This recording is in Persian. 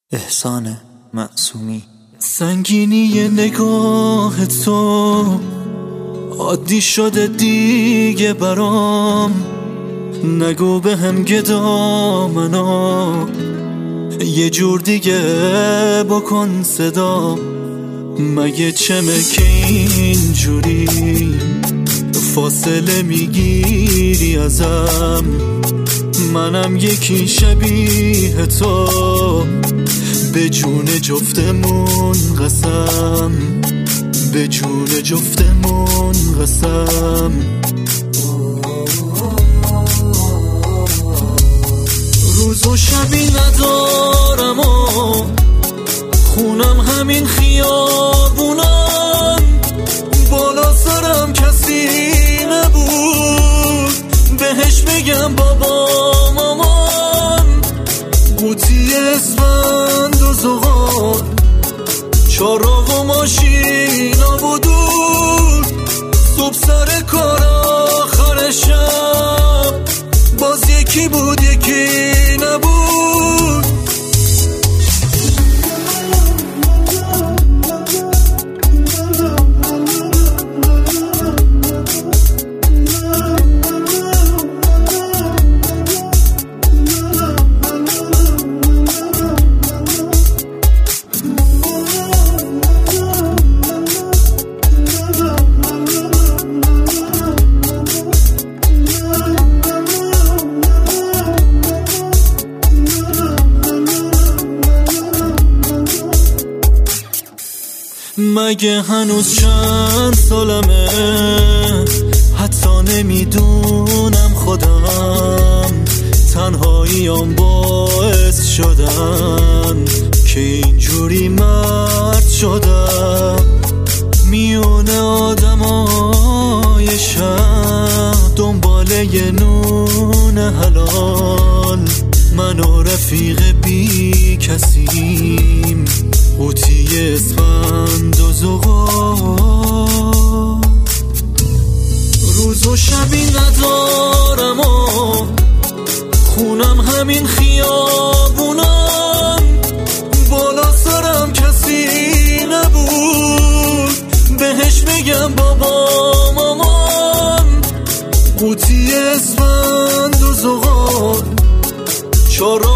احسان معصومی. سنگینی نگاه تو عادی شده دیگه برام، نگو به هم گدا منو یه جور دیگه بکن صدا. مگه چمه که اینجوری فاصله میگیری ازم؟ منم یکی شبیه تو، به جون جفتمون قسم، به جون جفتمون قسم. روز و شبی ندارم و خونم همین خیابونم، بالا سرم کسی نبود بهش بگم بابا مامان. قوطی اسفند و زغال، چراغ و ماشینا بودود، صبح سر کار آخر شب باز یکی بود یکی نبود. مگه هنوز چند سالمه؟ حتی نمیدونم خودم، تنهاییام باعث شدن که اینجوری مرد شدم. میونه آدمای شهر دنبال یه نون حلال، من و رفیق بی کسیم، قوطی اسفند و زغال. روز و شبی ندارم و خونم همین خیابونم، بالا سرم کسی نبود بهش بگم بابا مامان. قوطی اسفند و زغال، چراغ